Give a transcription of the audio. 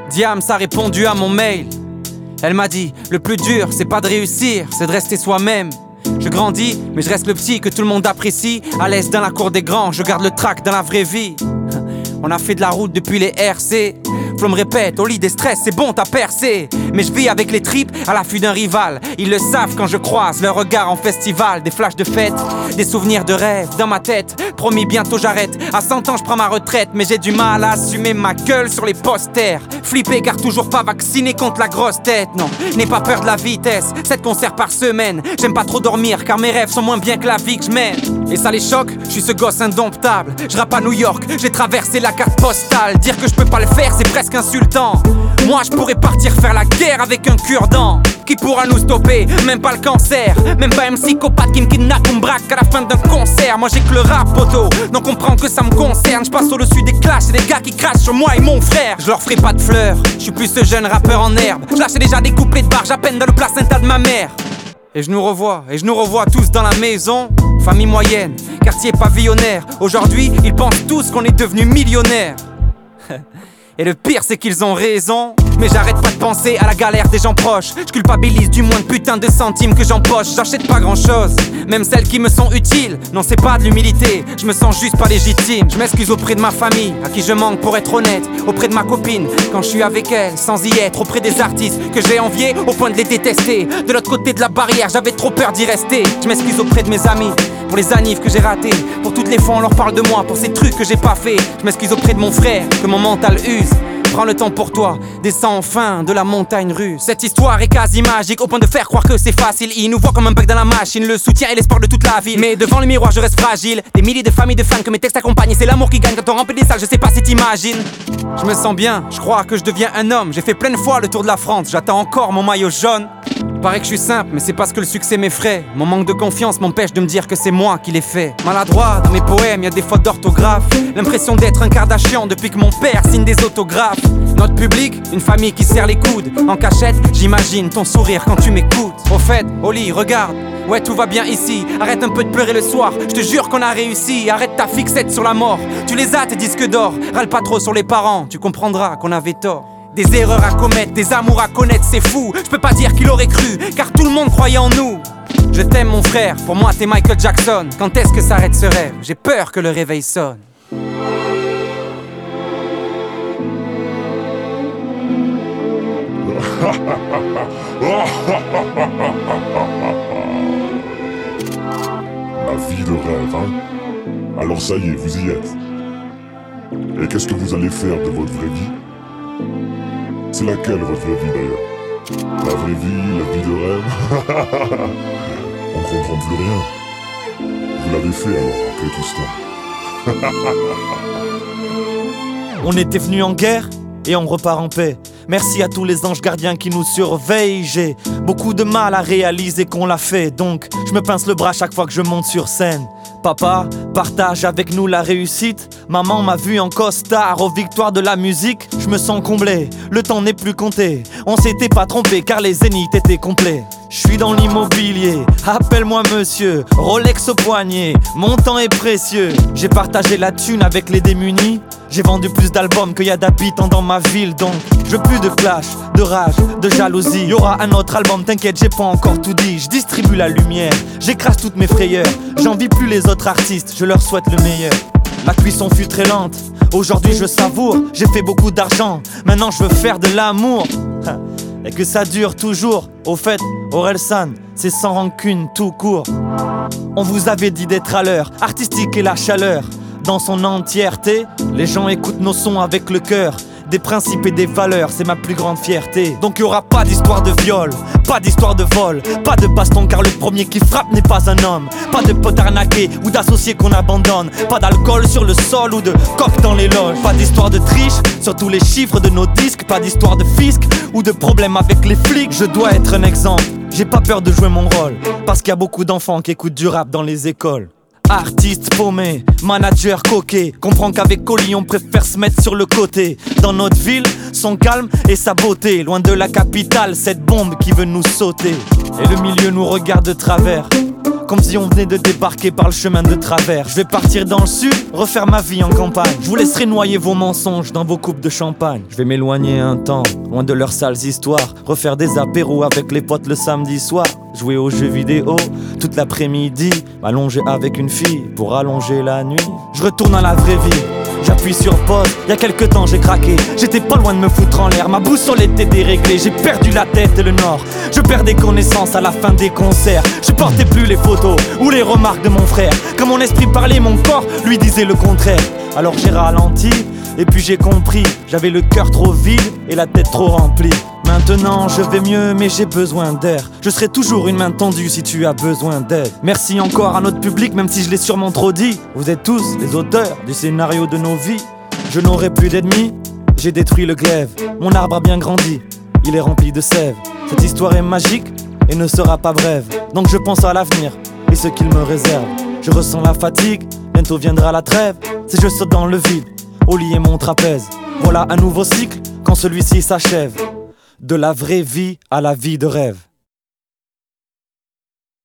Diams a répondu à mon mail. Elle m'a dit, le plus dur c'est pas de réussir, c'est de rester soi-même. Je grandis, mais je reste le petit que tout le monde apprécie. À l'aise dans la cour des grands, je garde le track dans la vraie vie. On a fait de la route depuis les RC. Flo me répète, au lit des stress, c'est bon, t'as percé. Mais je vis avec les tripes à l'affût d'un rival. Ils le savent quand je croise leur regard en festival. Des flashs de fête, des souvenirs de rêve dans ma tête. Promis, bientôt j'arrête. À 100 ans, je prends ma retraite. Mais j'ai du mal à assumer ma gueule sur les posters. Flippé car toujours pas vacciné contre la grosse tête. Non, n'aie pas peur de la vitesse. 7 concerts par semaine. J'aime pas trop dormir car mes rêves sont moins bien que la vie que je mène. Et ça les choque, je suis ce gosse indomptable. Je rappe à New York, j'ai traversé la carte postale. Dire que je peux pas le faire, c'est presque insultant. Moi je pourrais partir faire la guerre avec un cure-dent. Qui pourra nous stopper? Même pas le cancer. Même pas un psychopathe qui me kidnappe ou me braque à la fin d'un concert. Moi j'ai que le rap poteau, donc comprends que ça me concerne. Je passe au-dessus des clashs et des gars qui crachent sur moi et mon frère. Je leur ferai pas de fleurs, je suis plus ce jeune rappeur en herbe. Je lâchais déjà des couplets de barge à peine dans le placenta de ma mère. Et je nous revois tous dans la maison. Famille moyenne, quartier pavillonnaire. Aujourd'hui, ils pensent tous qu'on est devenus millionnaires. Et le pire c'est qu'ils ont raison. Mais j'arrête pas de penser à la galère des gens proches. Je culpabilise du moins de putain de centimes que j'empoche. J'achète pas grand chose, même celles qui me sont utiles. Non c'est pas de l'humilité, je me sens juste pas légitime. Je m'excuse auprès de ma famille, à qui je manque pour être honnête. Auprès de ma copine, quand je suis avec elle, sans y être. Auprès des artistes que j'ai enviés au point de les détester. De l'autre côté de la barrière, j'avais trop peur d'y rester. Je m'excuse auprès de mes amis, pour les annives que j'ai ratées. Pour toutes les fois on leur parle de moi, pour ces trucs que j'ai pas fait. Je m'excuse auprès de mon frère, que mon mental use. Prends le temps pour toi, descends enfin de la montagne russe. Cette histoire est quasi magique, au point de faire croire que c'est facile. Ils nous voient comme un bug dans la machine, le soutien et l'espoir de toute la ville. Mais devant le miroir je reste fragile. Des milliers de familles de fans que mes textes accompagnent. Et c'est l'amour qui gagne quand on remplit des salles, je sais pas si t'imagines. Je me sens bien, je crois que je deviens un homme. J'ai fait plein de fois le tour de la France, j'attends encore mon maillot jaune. Paraît que je suis simple, mais c'est parce que le succès m'effraie. Mon manque de confiance m'empêche de me dire que c'est moi qui l'ai fait. Maladroit dans mes poèmes, y'a des fautes d'orthographe. L'impression d'être un Kardashian depuis que mon père signe des autographes. Notre public, une famille qui serre les coudes. En cachette, j'imagine ton sourire quand tu m'écoutes. Au fait, Oli, regarde, ouais tout va bien ici. Arrête un peu de pleurer le soir, je te jure qu'on a réussi. Arrête ta fixette sur la mort, tu les as tes disques d'or. Râle pas trop sur les parents, tu comprendras qu'on avait tort. Des erreurs à commettre, des amours à connaître, c'est fou. Je peux pas dire qu'il aurait cru, car tout le monde croyait en nous. Je t'aime mon frère, pour moi t'es Michael Jackson. Quand est-ce que s'arrête ce rêve? J'ai peur que le réveil sonne. La vie de rêve, hein? Alors ça y est, vous y êtes. Et qu'est-ce que vous allez faire de votre vraie vie? C'est laquelle votre vraie vie d'ailleurs? La vraie vie, la vie de rêve? On comprend plus rien. Vous l'avez fait alors, après tout ce temps. On était venus en guerre et on repart en paix. Merci à tous les anges gardiens qui nous surveillent. J'ai beaucoup de mal à réaliser qu'on l'a fait. Donc je me pince le bras chaque fois que je monte sur scène. Papa, partage avec nous la réussite. Maman m'a vu en costard aux victoires de la musique. Je me sens comblé, le temps n'est plus compté. On s'était pas trompé car les zéniths étaient complets. Je suis dans l'immobilier, appelle-moi monsieur. Rolex au poignet, mon temps est précieux. J'ai partagé la thune avec les démunis. J'ai vendu plus d'albums qu'il y a d'habitants dans ma ville. Donc je veux plus de clash, de rage, de jalousie. Y'aura un autre album, t'inquiète, j'ai pas encore tout dit. Je distribue la lumière, j'écrase toutes mes frayeurs. J'envie plus les autres artistes, je leur souhaite le meilleur. La cuisson fut très lente, aujourd'hui je savoure. J'ai fait beaucoup d'argent, maintenant je veux faire de l'amour. Et que ça dure toujours. Au fait, Orelsan, c'est sans rancune tout court. On vous avait dit d'être à l'heure, artistique et la chaleur. Dans son entièreté, les gens écoutent nos sons avec le cœur. Des principes et des valeurs, c'est ma plus grande fierté. Donc y'aura pas d'histoire de viol, pas d'histoire de vol, pas de baston car le premier qui frappe n'est pas un homme. Pas de potes arnaqués ou d'associés qu'on abandonne. Pas d'alcool sur le sol ou de coq dans les loges. Pas d'histoire de triche sur tous les chiffres de nos disques. Pas d'histoire de fisc ou de problèmes avec les flics. Je dois être un exemple, j'ai pas peur de jouer mon rôle. Parce qu'il y a beaucoup d'enfants qui écoutent du rap dans les écoles. Artiste paumé, manager coquet. Comprends qu'avec Colis on préfère se mettre sur le côté. Dans notre ville, son calme et sa beauté. Loin de la capitale, cette bombe qui veut nous sauter. Et le milieu nous regarde de travers. comme si on venait de débarquer par le chemin de travers. Je vais partir dans le sud, refaire ma vie en campagne. Je vous laisserai noyer vos mensonges dans vos coupes de champagne. Je vais m'éloigner un temps, loin de leurs sales histoires. Refaire des apéros avec les potes le samedi soir. Jouer aux jeux vidéo toute l'après-midi. M'allonger avec une fille pour allonger la nuit. Je retourne à la vraie vie, j'appuie sur pause. Y'a quelques temps j'ai craqué, j'étais pas loin de me foutre en l'air. Ma boussole était déréglée, j'ai perdu la tête et le nord. Je perds des connaissances à la fin des concerts. Je portais plus les photos ou les remarques de mon frère. Quand mon esprit parlait, mon corps lui disait le contraire. Alors j'ai ralenti et puis j'ai compris. J'avais le cœur trop vide et la tête trop remplie. Maintenant je vais mieux mais j'ai besoin d'air. Je serai toujours une main tendue si tu as besoin d'aide. Merci encore à notre public même si je l'ai sûrement trop dit. Vous êtes tous les auteurs du scénario de nos vies. Je n'aurai plus d'ennemis, j'ai détruit le glaive. Mon arbre a bien grandi, il est rempli de sève. Cette histoire est magique et ne sera pas brève. Donc je pense à l'avenir et ce qu'il me réserve. Je ressens la fatigue, bientôt viendra la trêve. Si je saute dans le vide, au lit est mon trapèze. Voilà un nouveau cycle quand celui-ci s'achève. De la vraie vie à la vie de rêve.